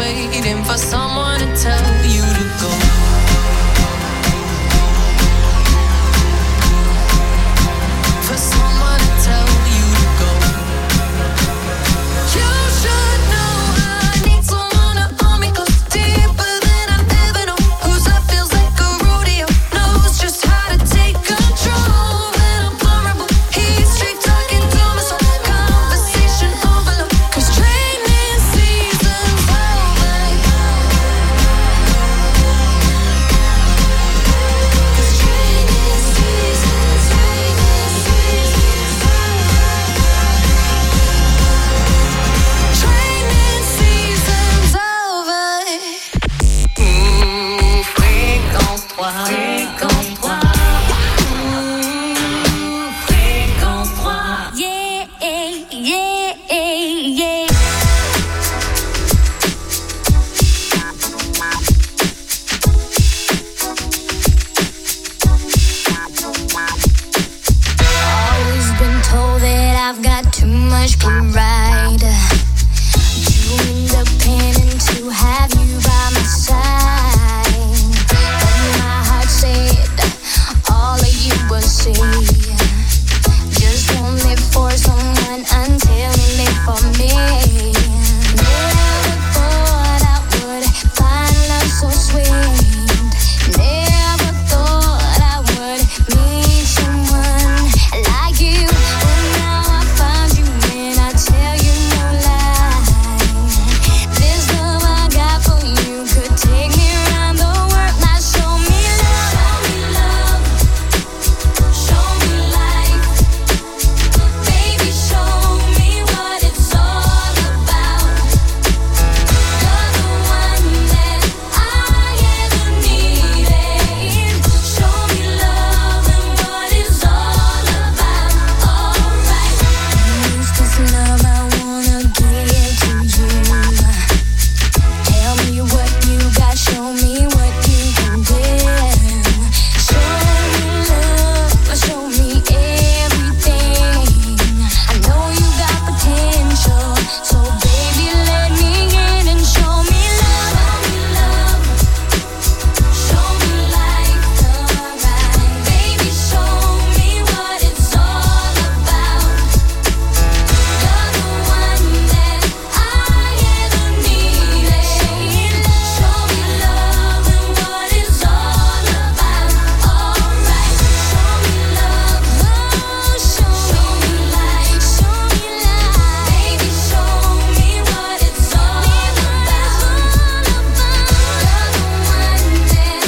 waiting for someone to tell you to go. For someone to tell you to go. You should know I need someone to hold me close, deeper than I've ever known. Whose love feels like a rodeo, knows just how to take control. When I'm vulnerable, he's straight talking to my soul. Conversation overload, 'cause training season's over. 'Cause training season's over. Training season's over. Fréquence 3. Fréquence 3. Fréquence 3. Yeah, yeah, yeah. Always been told that I've got too much pride, too independent to have you by my side. But my heart said all of you will see. Just won't live for someone until you live for me. Never thought I would find love so sweet. Never thought I would meet someone like you. But now I found you and I tell you no lie. This love I got for you could take me around the world. Now show me love, show me life. Baby, show me what it's all about. You're the one that I ever needed. Show me love and what it's all about. Alright. Use this love I wanna give to you. Tell me what you got, show me what you can do. Show me love, show me everything. I know you got potential, so baby let me in and show me love. Show me life, alright. Baby, show me what it's all about. You're the one that I ever needed. Show me love and what it's all about. Alright. Show me love, show me life, show me life. Baby, show me what it's all about. You're the one that I ever needed.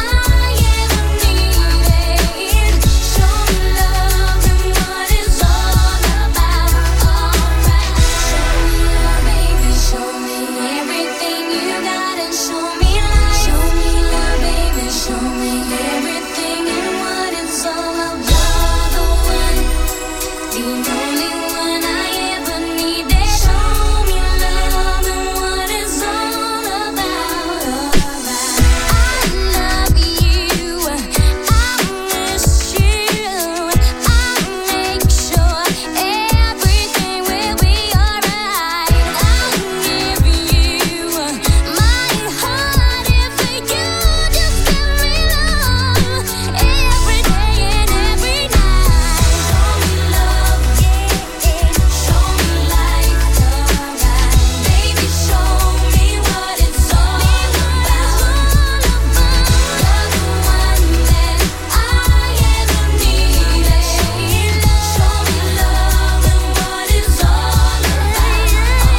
Show me love and what it's all about. Alright. Show me love, baby, show me everything you got and show me life. Show me love, baby, show me everything and what it's all about. You're the one, the only one I ever needed. Show me love and what it's all about. I love you, I miss you, I make sure everything will be alright. I'll give you my heart if you just give me love every day and every night. Show me love, show me life, alright. Baby, show me what it's all about. You're the one that I ever needed. Show me love and what it's all about.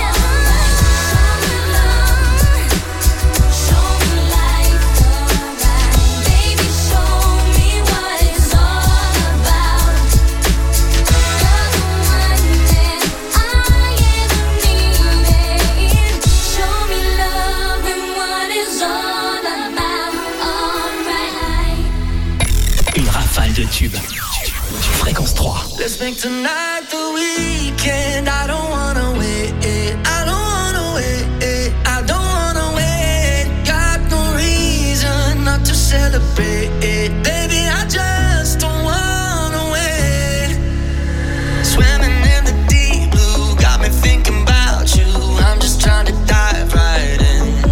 Show me life, alright. Baby, show me what it's all about. You're the one that I ever needed. Show me love and what it's all about. Alright. Une rafale de tubes. Fréquence 3. Let's make tonight the weekend. I don't wanna wait. I don't wanna wait. I don't wanna wait. Got no reason not to celebrate. Baby, I just don't wanna wait. Swimming in the deep blue got me thinking about you. I'm just trying to dive right in.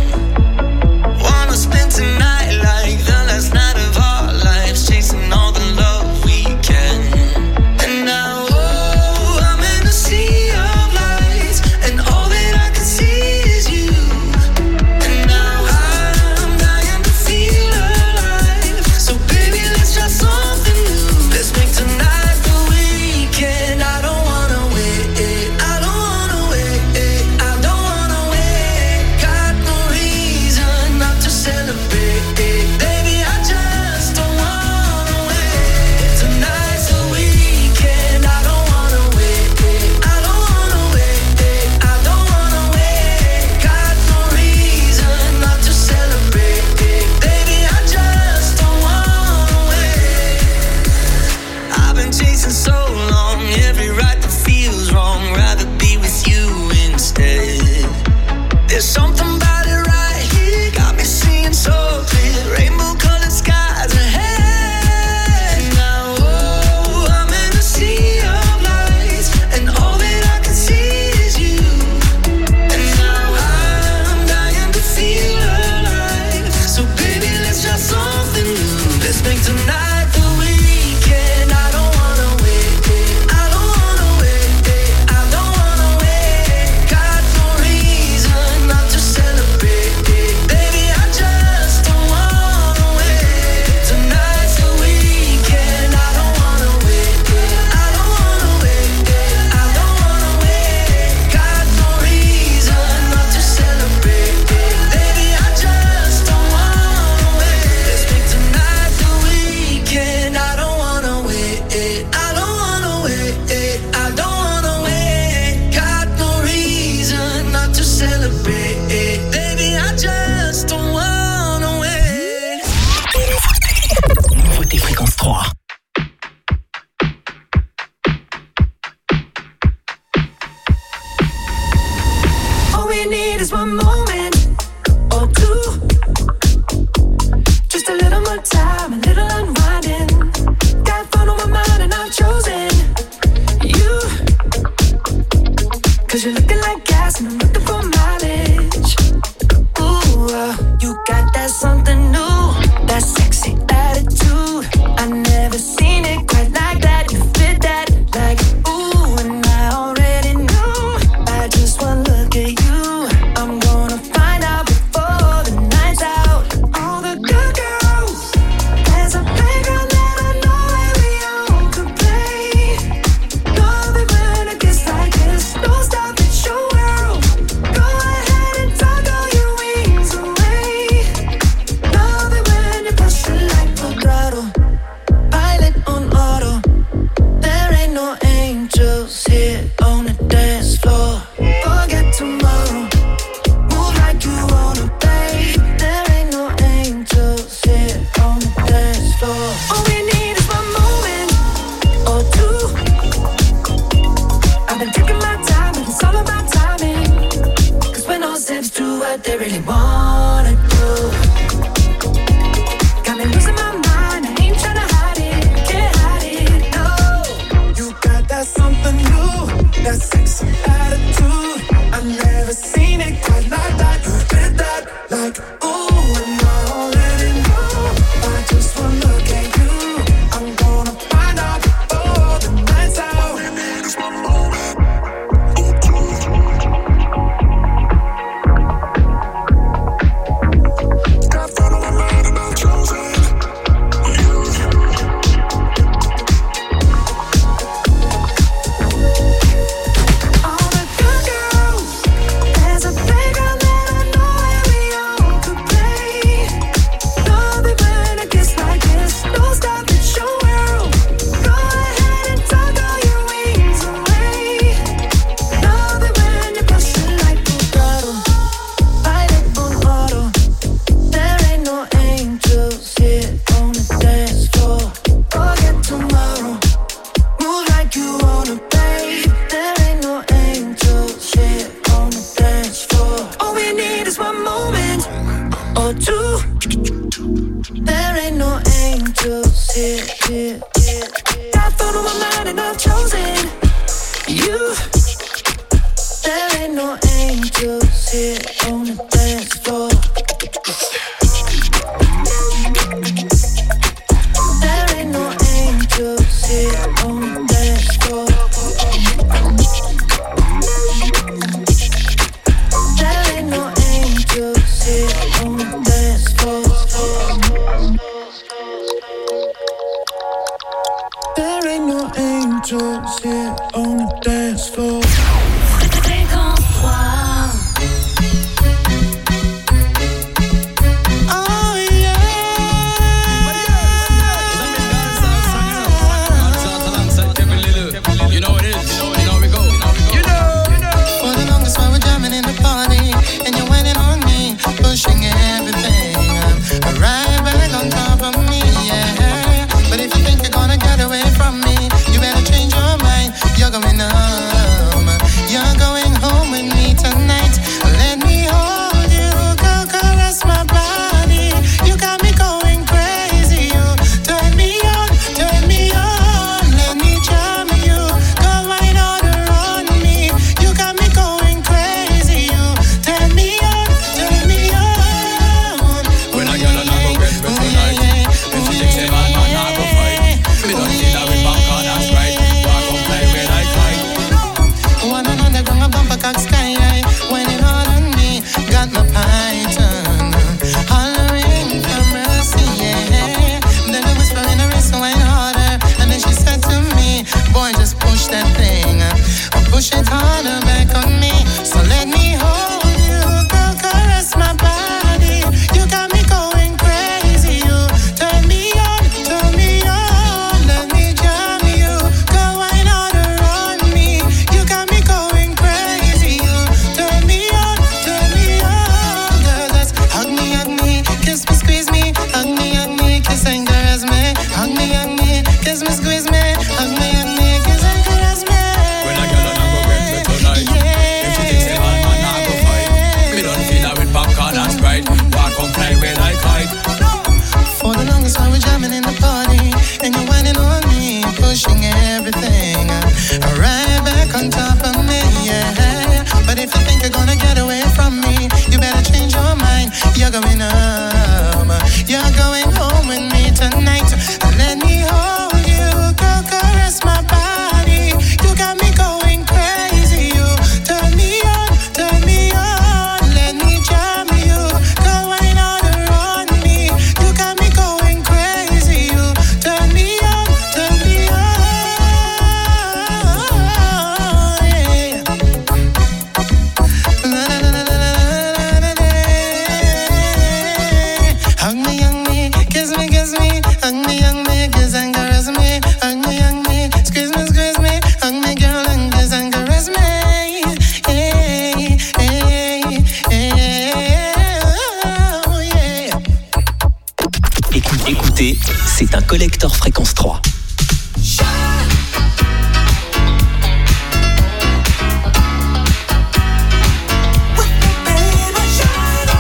you really wanna do. Got me losing my mind, I ain't tryna hide it, can't hide it, no. You got that something new, that sexy attitude. I've never seen it quite like that. You did that like, ooh, and I already know. I just wanna look at you. I'm gonna find out before the night's out. All we need is one moment. Got fun on my mind and I've chosen you. All the good girls, there's a playground that I know where we all could play. Love it when it gets like this. Don't stop, it's your world. Go ahead and tuck all your wings away. Love it when you push it like a throttle. Ride it on auto. There ain't no angels here on the dance floor. Forget tomorrow. Move like you wanna, babe. There ain't no angels here on the dance floor. All we need is one moment or two. There ain't no angels here. Got thought on my mind and I've chosen you. There ain't no angels here on the dance floor. There ain't no angels here on the dance floor. There ain't no angels here on the dance floor. There ain't no angels here on the dance floor. Oh yeah. You know it is. You know we go. You know. For the longest while we're jamming in the party, and you're waiting on me, pushing everything right back on top of me, yeah. But if you think you're gonna get away from me, you better change your mind. You're going home. You're going home with me tonight. Let me hold you, go caress my body. You got me going crazy. You turn me on, turn me on. Let me charm you, go right on me. You got me going crazy. You turn me on, turn me on. When I get on, I go get better tonight. When she takes a man, I go fight. We don't see that we back on us right. Walk on play when I fight. One on the ground, a bumper cock sky high. When it all on me, got my python hollering for mercy, yeah. Then I whisper in her wrist, wine harder. And then she said to me, boy, just push that thing, push it harder back on me. So let me hold you, girl, caress my body. You got me going crazy. You turn me on, turn me on. Let me jam you, go wine harder on me. You got me going crazy. You turn me on, girl. Let's hug me, kiss me, squeeze me, hug me, kiss and caress me, hug me, kiss me, squeeze me, hug me, kiss and caress me. When I get on, I go get better tonight. If she takes a man, I go fight. We don't feel that with popcorn and Sprite. Walk on play when I fight. For the longest while we're jamming in the party, and you're whining on me, pushing everything right back on top of me, yeah. But if you think you're gonna get away from me, you better change your mind. You're going home. You're going home with me tonight. Let me hold you, girl, caress my body. You got me going crazy. You turn me on, turn me on. Let me jam you, go wine harder on me. You got me going crazy. You turn me on, yeah. Hug me, kiss me, hug me, kiss and caress me, hug me, squeeze me, hug me, girl, and kiss and caress me. Hey, oh yeah. Écoutez, c'est un collector fréquence 3. Baby, shine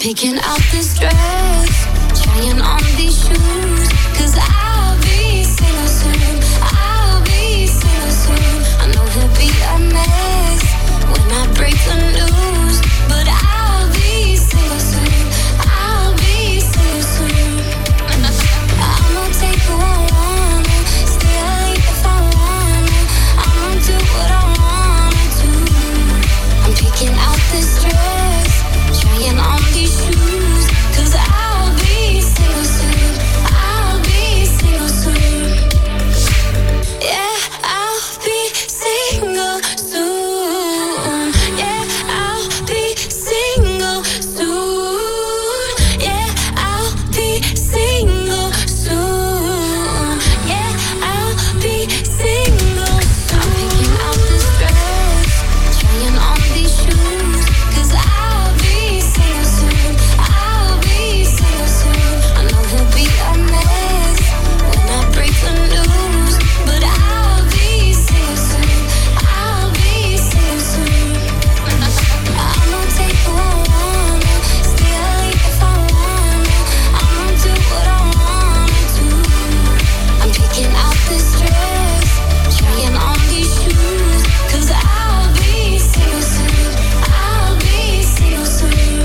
picking out this dress, trying on these shoes, 'cause I'll be single soon, I'll be single soon. I know he'll be a mess when I break the news, but I'll be single soon, I'll be single soon. I'ma take who I wanna, stay late if I wanna, I'ma do what I wanna do. I'm picking out this dress, trying on these shoes, 'cause I'll be single soon, I'll be single soon. Yeah, I'll be single soon. Yeah, I'll be single soon. Yeah, I'll be single soon. Yeah, I'll be single. I'm picking out this dress, trying on these shoes, 'cause I'll be single soon, I'll be single soon. I know he'll be a mess when I break the news, but I'll be single soon, I'll be single soon. I'ma take who I wanna, stay late if I wanna, I'ma do what I wanna do. I'm picking out this dress, trying on these shoes, 'cause I'll be single soon, I'll be single soon.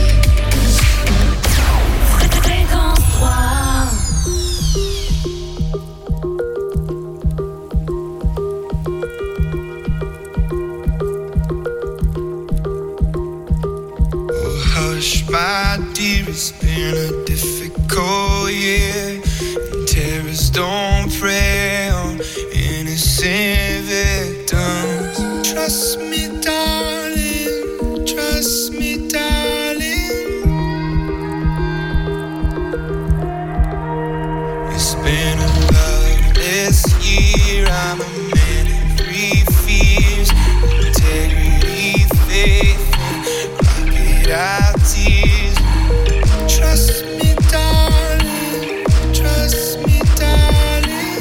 Fréquence 3. Hush, my dear, it's been a difficult year. And terrorists don't prey on innocent victims. Trust me, darling. Trust me, darling. It's been a loveless year. I'm a man of three fears: integrity, faith, crocodile tears. Trust me, darling. Trust me, darling.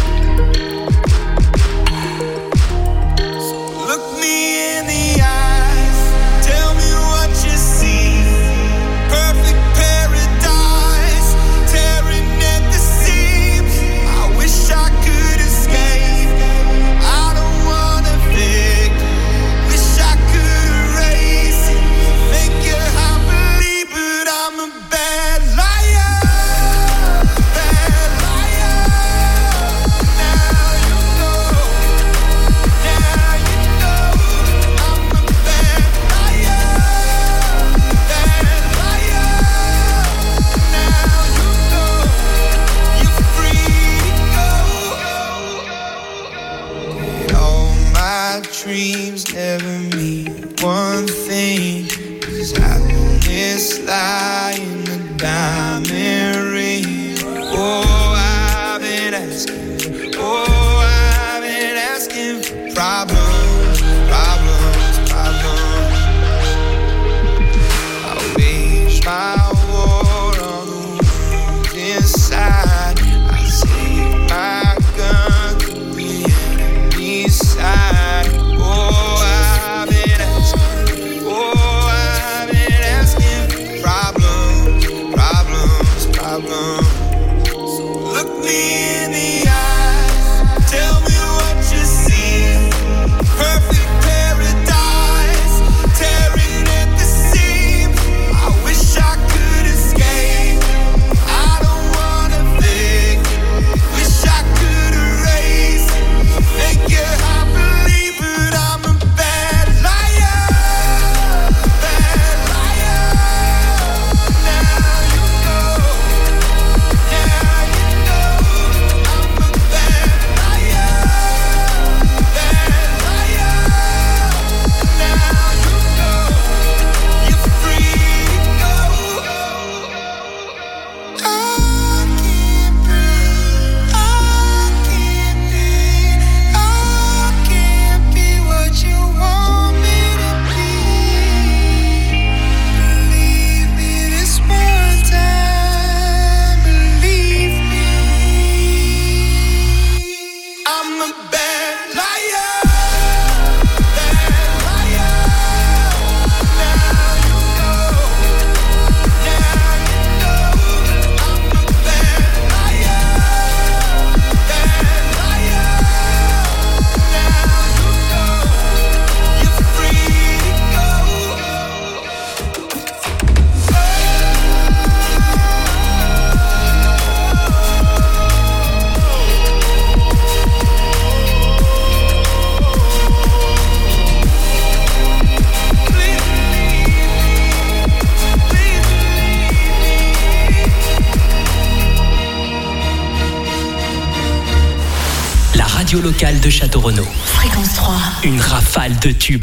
So look me in the eyes. Tell me what you see. Perfect paradise, tearing at the seams. I wish I could escape. I don't wanna fake. Wish I could erase it, make you happily, but I'm a bad liar, bad liar. Now you know, now you know. I'm a bad liar, bad liar. Now you know, you're free to go. All my dreams never mean one thing, 'cause happiness lie in the diamond ring. Oh, I've been asking, oh, I've been asking for problems, problems, problems. I wage my war on the wounds inside. I take my gun to the enemy's side. Oh, I've been asking, oh, I've been asking for problems, problems, problems. So look me in the eyes, tell me what you see. radio locale de Château-Renaud. Fréquence 3. Une rafale de tubes.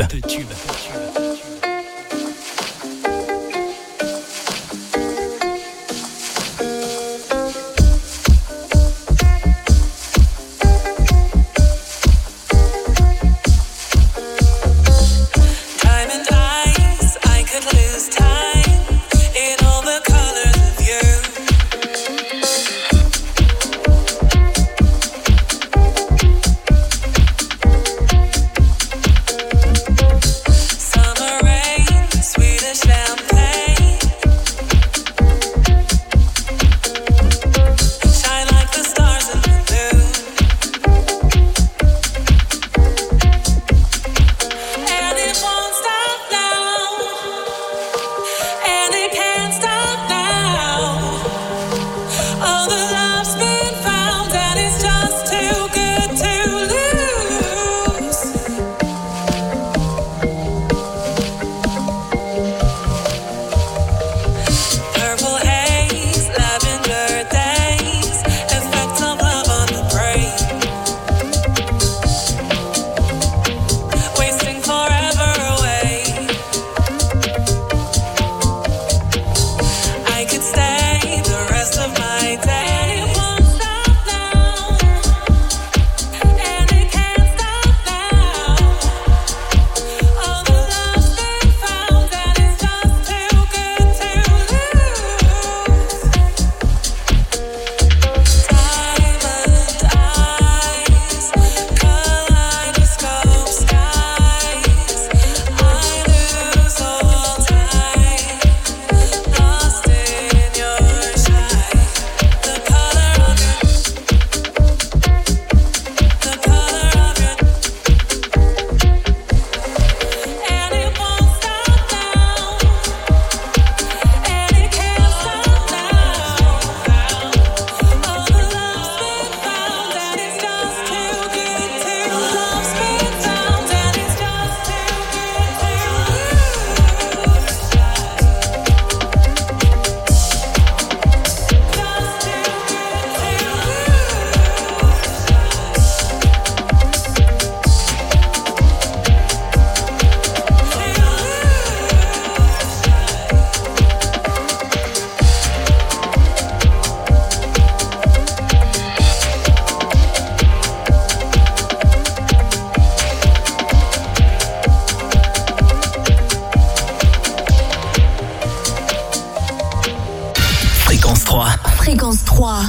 Fréquence 3.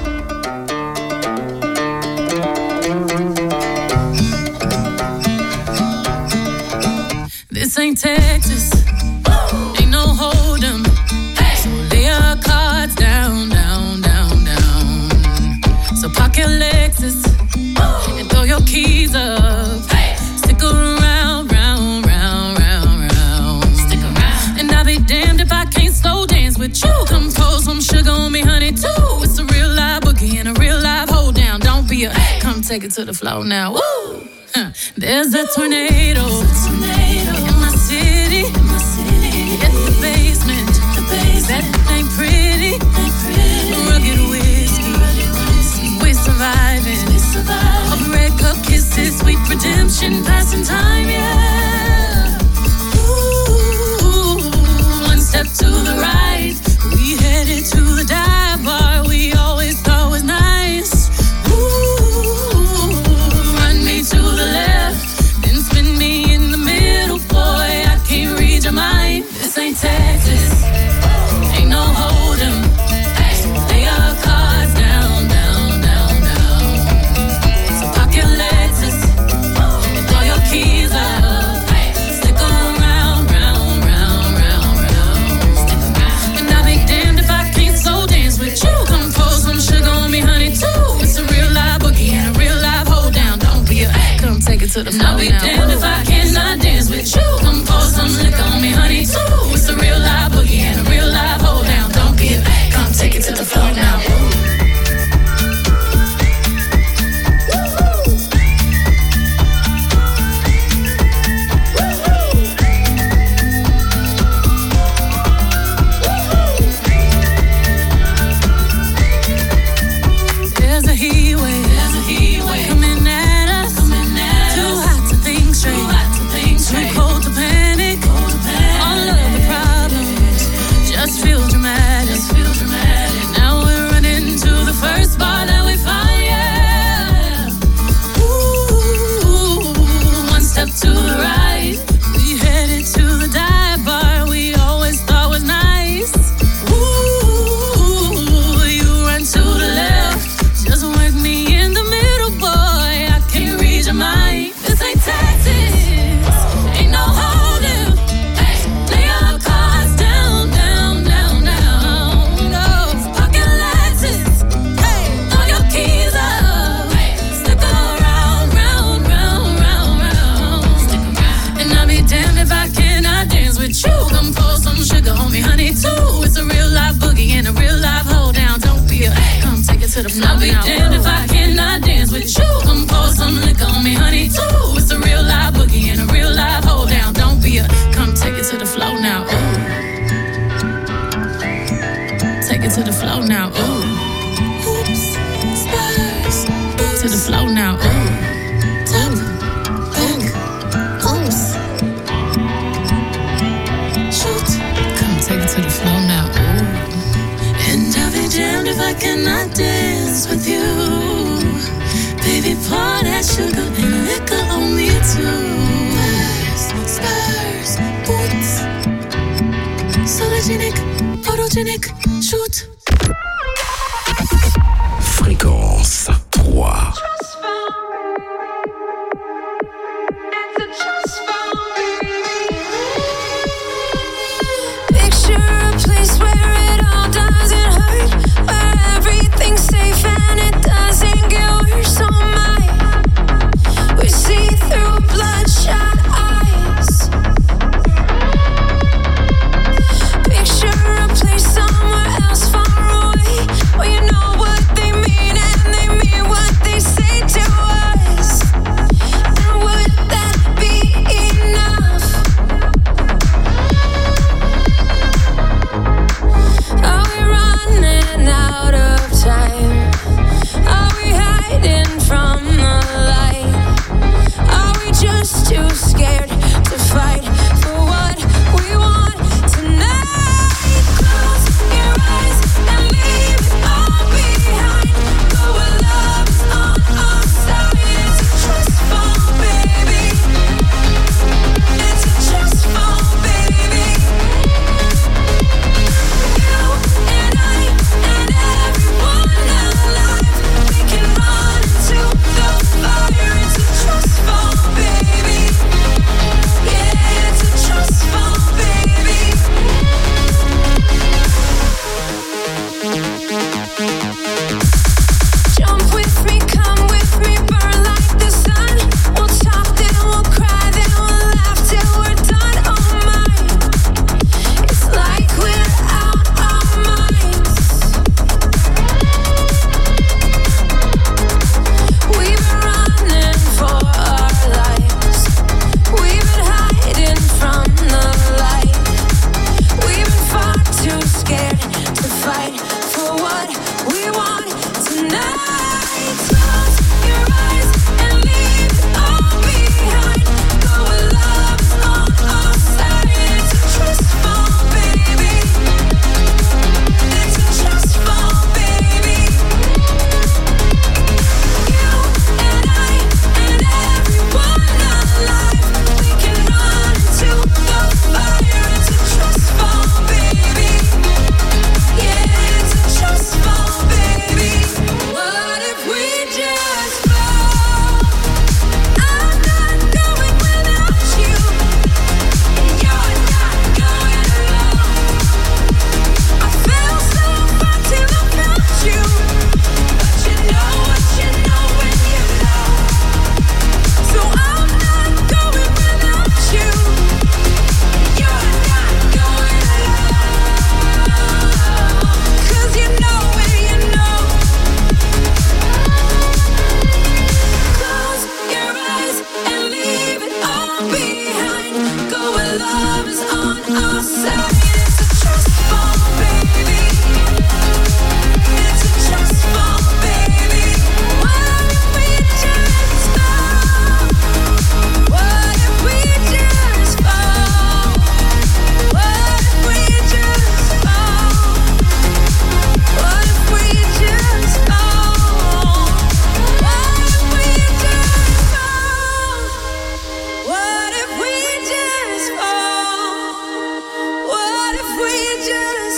This ain't Texas, ain't no hold 'em. So lay your cards down, down, down, down. So park your Lexus and throw your keys up. Stick around, round, round, round, round. Stick around. And I'll be damned if I can't slow dance with you. Come pour some sugar on me, honey, too. It's a real live boogie and a real live hold down. Don't be a, come take it to the floor now. Woo! There's a tornado in my city, in the basement. That ain't pretty. Rugged whiskey, we're surviving. A red cup kisses, sweet redemption, passing time, yeah. Ooh, one step to the right, we headed to the dive bar we always thought was nice. Ooh, run me to the left, then spin me in the middle, boy, I can't read your mind. This ain't Texas, ain't no hold 'em. Lay your cards down, down, down, down. So park your Lexus and throw your keys up. Stick around, round, round, round, round. And I'll be damned if I can't slow dance with you. Come pour some sugar on me, honey, too. It's a real live boogie and a real live hold down. Don't be a, come take it to the floor. I'll be damned if I cannot dance with you. Come pour some liquor on me, honey, too. It's a real live boogie and a real live hold down. Don't be a, come take it to the floor now. There's a heat wave coming at to the floor. I'll be damned if I cannot dance with you. Come pour some liquor on me, honey, too. It's a real live boogie and a real live hold down. Don't be a come take it to the floor now. Ooh. Take it to the floor now. Ooh. Oops, spurs. To the floor now. Ooh. Tap, back, oops. Shoot. Come take it to the floor now. Ooh. And I'll be damned if I cannot dance with you. Baby, pour that sugar and liquor on me too. Spurs, boots. Sologenic, photogenic, shoot. Fréquence 3. Picture a place where it all doesn't hurt, where everything's safe and it doesn't get worse. Oh my, we see through bloodshot eyes. Picture a place somewhere else far away, where you know what they mean and they mean what they say to us. And would that be enough? Are we running out of time? Are we hiding from the light? Are we just too scared to fight for what we want tonight? Close your eyes and leave it all behind. Go where love is on our side. It's a trust fall, baby. It's a trust fall, baby. You and I and everyone alive, we can run into the fire. It's a trust fall, baby. Yeah, it's a trust fall, baby. Jump with me, come with me, burn like the sun. We'll talk, then we'll cry, then we'll laugh till we're done. Oh my, it's like we're out our minds. We've been running for our lives. We've been hiding from the light. We've been far too scared to fight for what we want tonight. Close your eyes and leave it all behind. Go where love is on our side. It's a trust fall, baby. It's a trust fall, baby. You and I and everyone alive, we can run into the fire. It's a trust fall, baby. Yeah, it's a trust fall, baby. What if we just fall? I'm not going without you, and you're not going alone. I fell so far till I found you, but you know what you know when you know. So I'm not going without you, and you're not going alone. 'Cause you know when you know. Close your eyes and leave it all behind. Go where love is on our side. It's a trust fall, baby. It's a trust fall, baby. What if we just fall? What if we just fall? What if we just fall? What if we just fall? What if we just fall? What if we just fall? What if we just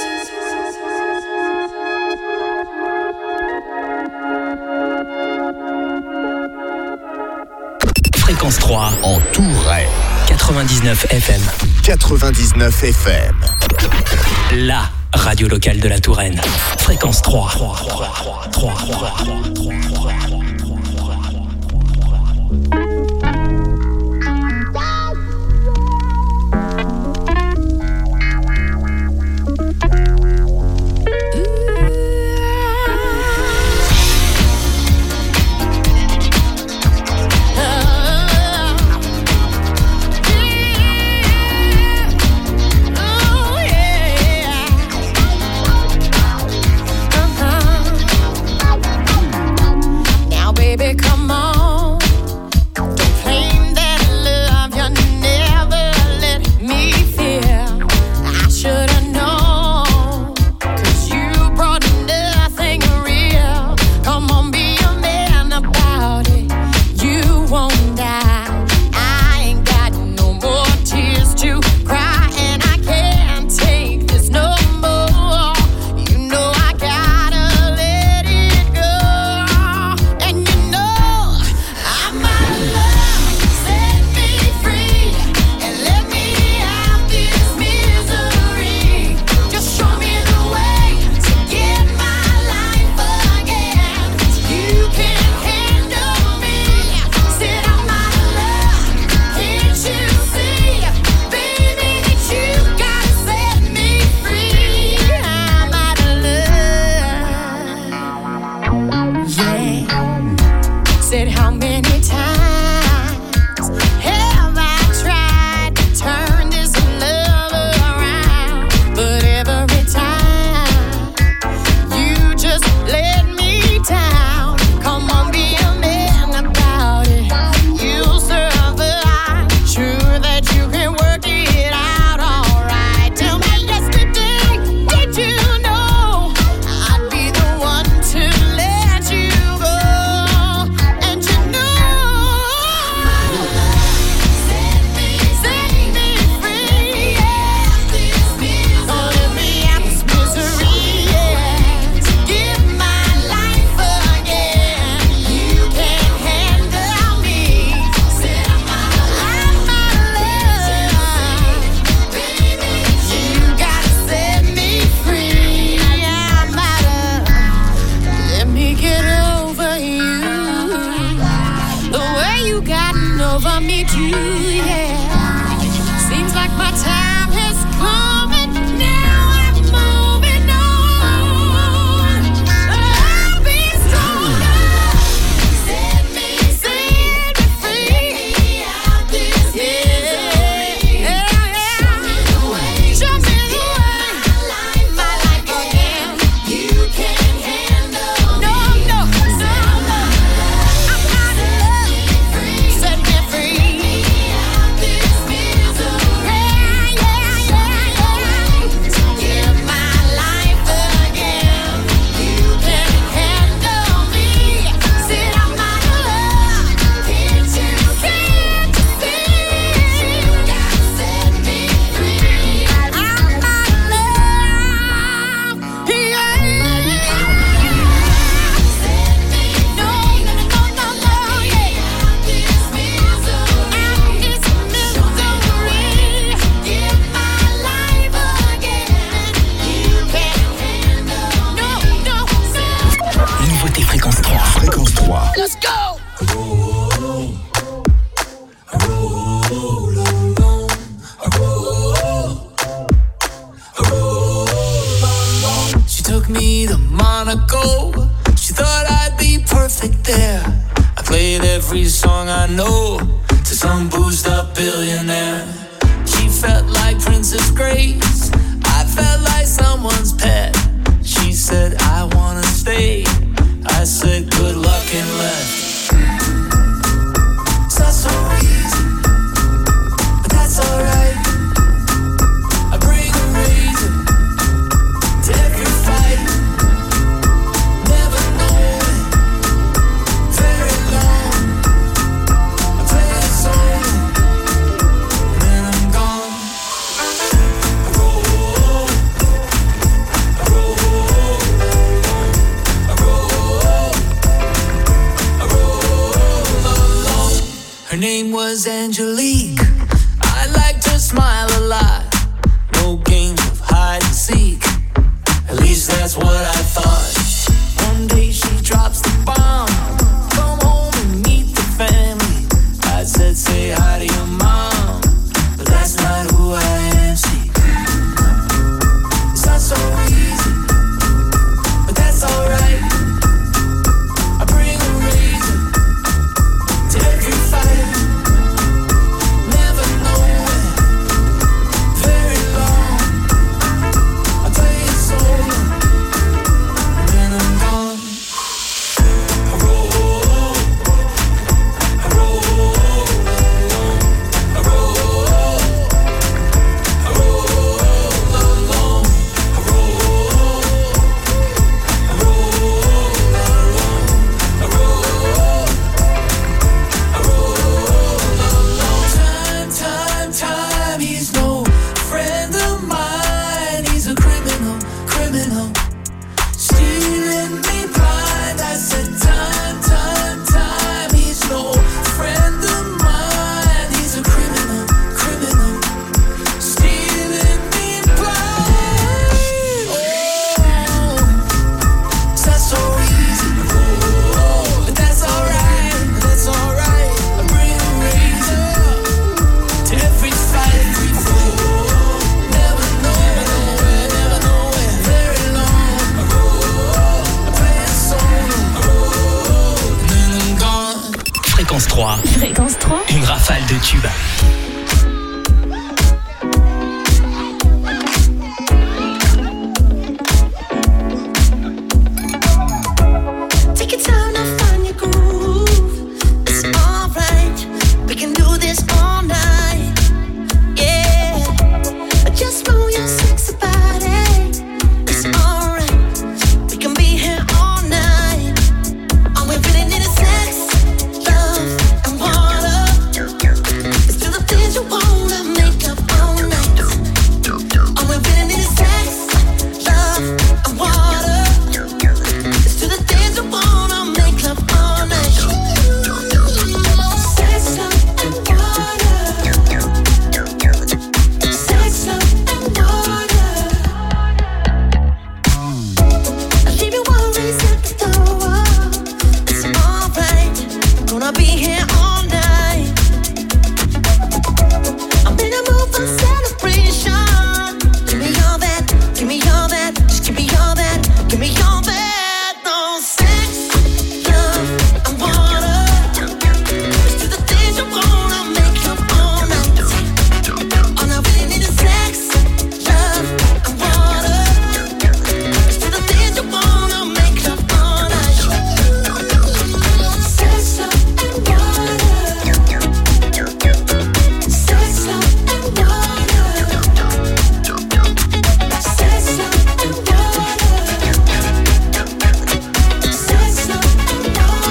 Fréquence 3 En Touraine, 99 FM. 99 FM. La radio locale de la Touraine. Fréquence 3. many times have I tried to turn this love around, but every time you just let me down. Come on, be a man about it. You'll survive. Sure that you can work it out alright. Tell me yesterday, did you know I'd be the one to let you go? And you know, set me free, yeah. Don't let me out this misery, yeah. Give my life again. You can't handle me. I'm out of love, baby. You gotta set me free. I'm out of. Let me get over you. The way you gotten over me too, yeah. Seems like my time has come and now I'm moving on. I'll be stronger. Set me free out this misery. Show me the way. My life again. You can't handle me. No. I'm out of love. Set me free out this misery. Give my life again. You can't handle me. Said I'm out of love. Can't you see? You gotta set me free. I'm out of love. Yeah. Set me no, yeah. This misery. Give my life again. You can't handle no. Nouveauté Fréquence 3. Fréquence 3. Let's go. She took me to Monaco. She thought I'd be perfect there. I played every song I know to some boozed up billionaire. She felt like Princess Grace. I felt like someone's pet. She said, I wanna stay. I said, good luck and left. It's not so easy, but that's alright. I bring a razor to every fight. Never knowing very long. I play a song and then I'm gone. I roll, I roll, I roll along. Her name was Angelique. I liked her smile a lot. No games of hide and seek. At least that's what I thought. One day she drops the bomb. Come home and meet the family. I said, say hi to your mom. But that's not who I am, see. It's not so easy, but that's alright. I bring a razor to every fight. Never knowing very long. I play it solo. Fréquence 3. Fréquence 3. Une rafale de tubes. Take your time to find your groove. It's alright. We can do this all night. Yeah. Just move your sexy body. It's alright. We can be here all night. All we really need is sex, love, and water. Let's do the things you wanna make up all night. All we really need is sex, love, and water. Let's do the things you wanna make up all night. Sex, love, and water. Sex, love, and water. I leave your worries at the door. It's alright. Gonna be here all night. I'm in a mood for celebration. Give me all that. Give me all that. Just give me all that. Give me all that. No sex, love, and water. Let's do the things you wanna make up all night. All I really need is sex, love, and water. Let's do the things you wanna make up all night. Sex, love, and water. Sex, love, and water. Sex, love, and water. Sex, love, and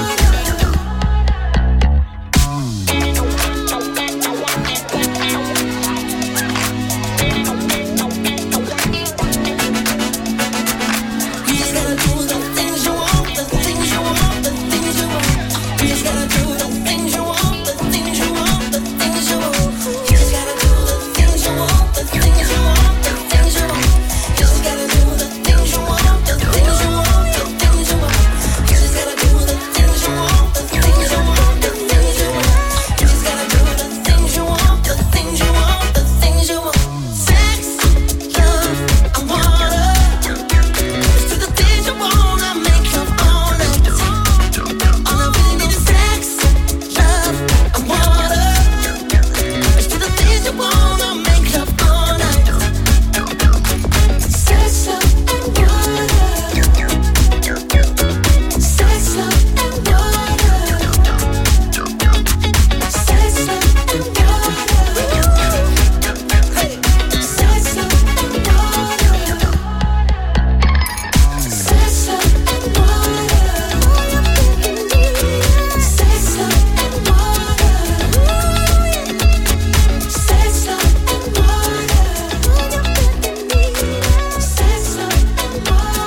You just gotta do the things you want, the things you want, the things you want. You just gotta do the things you want, the things you want, the things you want. You just gotta do the things you want, the things you want, the things you want. You just gotta do the things you want, the things you want, the things you want. You just gotta do the things you want, the things you want, the things you want. You just gotta do the things you want, the things you want, the things you want. Sex, love, and water. Let's do the things you wanna make up all night. All I really need is sex, love, and water. Let's do the things you wanna make up all night. Sex, love, and water. Sex, love, and water. Sex, love, and water. Hey. Sex, love, and water. Sex, love, and water. Sex, love, and water. Sex, love, and water. Sex, love, and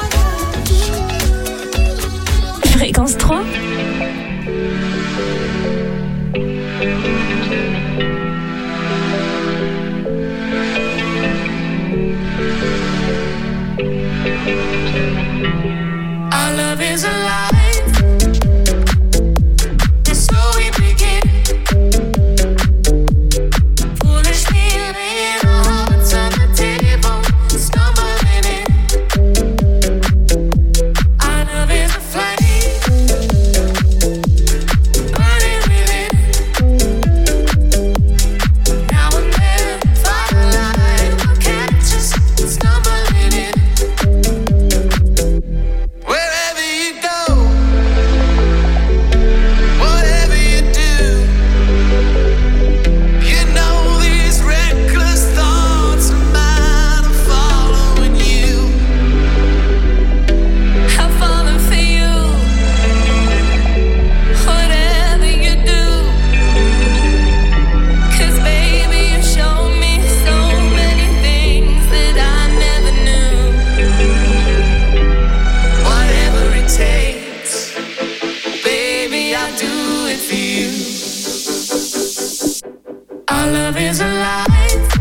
water. Fréquence 3. Our love is alive, and so we begin. Foolishly laying our hearts on the table, stumbling in. Our love is a flame, burning within. Now and then, firelight will catch us stumbling in. Wherever you go, whatever you do, you know these reckless thoughts of mine are following you. I'm falling for you. Whatever you do, 'cause baby, you showed me so many things that I never knew. Whatever it takes, baby, I'll do it for you. Our love is alive,